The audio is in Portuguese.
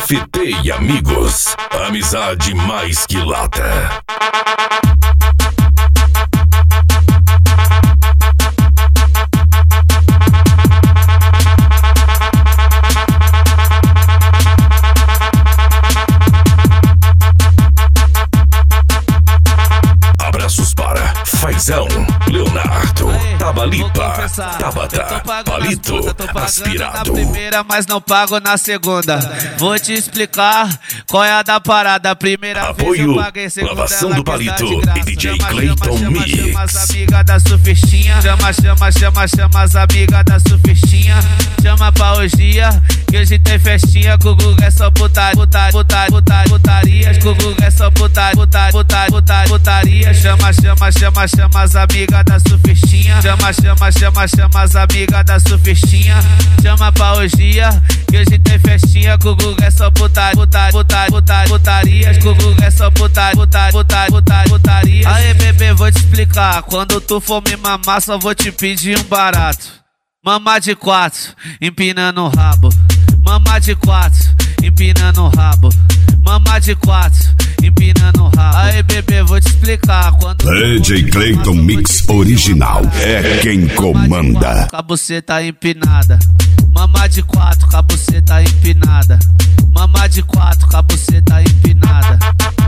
FT e amigos, amizade mais que lata. Abraços para Faizão, Leonardo, Tabalipa, Tabata, Palito, Aspirado. Na primeira, mas não pago na segunda. Vou te explicar qual é a da parada. Primeira apoio, vez eu paguei, segunda lavação ela do Palito e DJ chama, Clayton Mix. Chama as amigas da surfistinha. Chama as amigas da surfistinha. Chama pra orgia, que hoje tem festinha. Com o Guga é só putaria. Com o Guga é só putaria. Chama as amigas da surfistinha. Chama as amigas da surfistinha. Chama pra orgia, que hoje tem festinha. Com o Guga é só putaria. Com o Guga é só putaria. Aê, bebê, vou te explicar. Quando tu for me mamar, só vou te pedir um barato. Mamar de 4, empinando o rabo. Mamar de 4, empinando o rabo. Mamar de 4, empinando o rabo. Aí, bebê, vou te explicar. Quando DJ Clayton Mix original é quem comanda. Com a buceta empinada. Mamar de 4, com a buceta empinada. Mamar de 4, com a buceta empinada.